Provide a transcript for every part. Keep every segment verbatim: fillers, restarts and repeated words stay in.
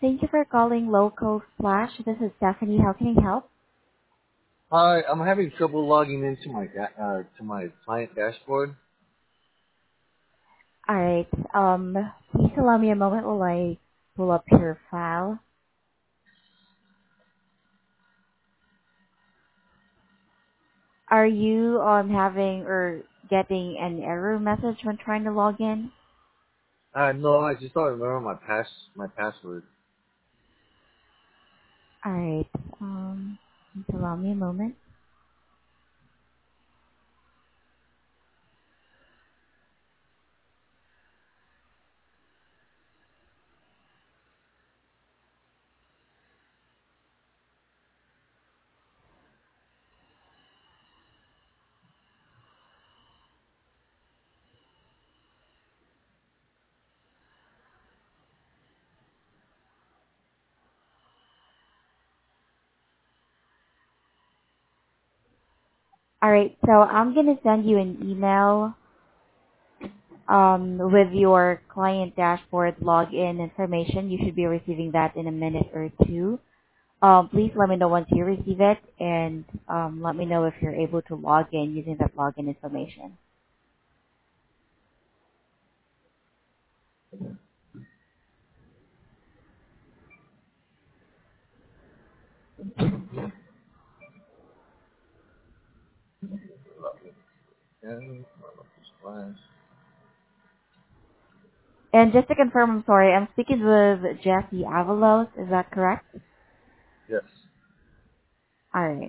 Thank you for calling Local Splash. This is Stephanie. How can I help? Hi, I'm having trouble logging into my da- uh, to my client dashboard. All right. Um, please allow me a moment while I pull up your file. Are you um having or getting an error message when trying to log in? Uh, no, I just don't remember my pass my password. All right. Um, please allow me a moment. All right. So I'm gonna send you an email um with your client dashboard login information. You should be receiving that in a minute or two. Um, please let me know once you receive it, and um, let me know if you're able to log in using that login information. And, Splash. And just to confirm, I'm sorry, I'm speaking with Jesse Avalos. Is that correct? Yes. All right.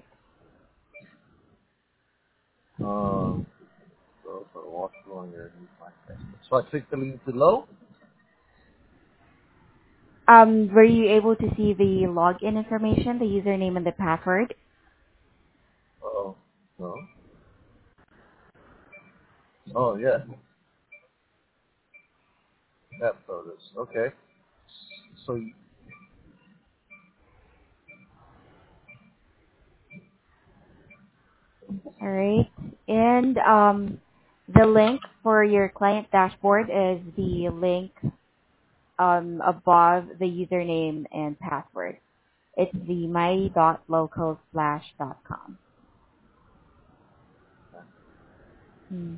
Um. So, so walk through on your new client dashboard. So I click the link below. Um, were you able to see the login information, the username and the password? Oh. No. Oh yeah. App photos. Okay. So All right. And um, the link for your client dashboard is the link um, above the username and password. It's the my dot local slash dot com. Hmm.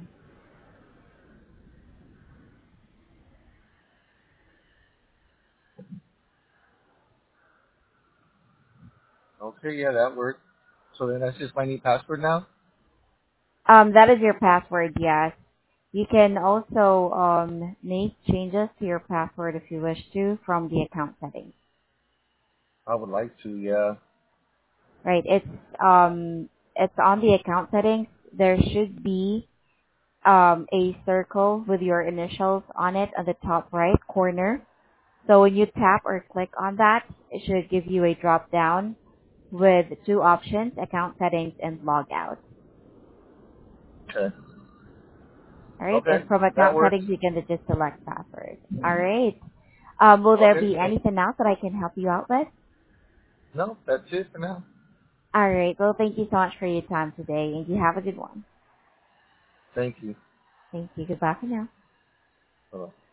okay, yeah, that worked. So then that's just my new password now. Um, that is your password, yes. You can also um, make changes to your password if you wish to from the account settings. I would like to. Yeah. Right? It's um, it's on the account settings. There should be um, a circle with your initials on it on the top right corner. So when you tap or click on that, it should give you a drop down with two options: account settings and log out. Okay. All right, Okay. and from That account works. settings, you can just select password. All right. Um, will there Okay. be anything else that I can help you out with? No, that's it for now. All right. Well, thank you so much for your time today, and you have a good one. Thank you. Thank you. Goodbye for now. Bye.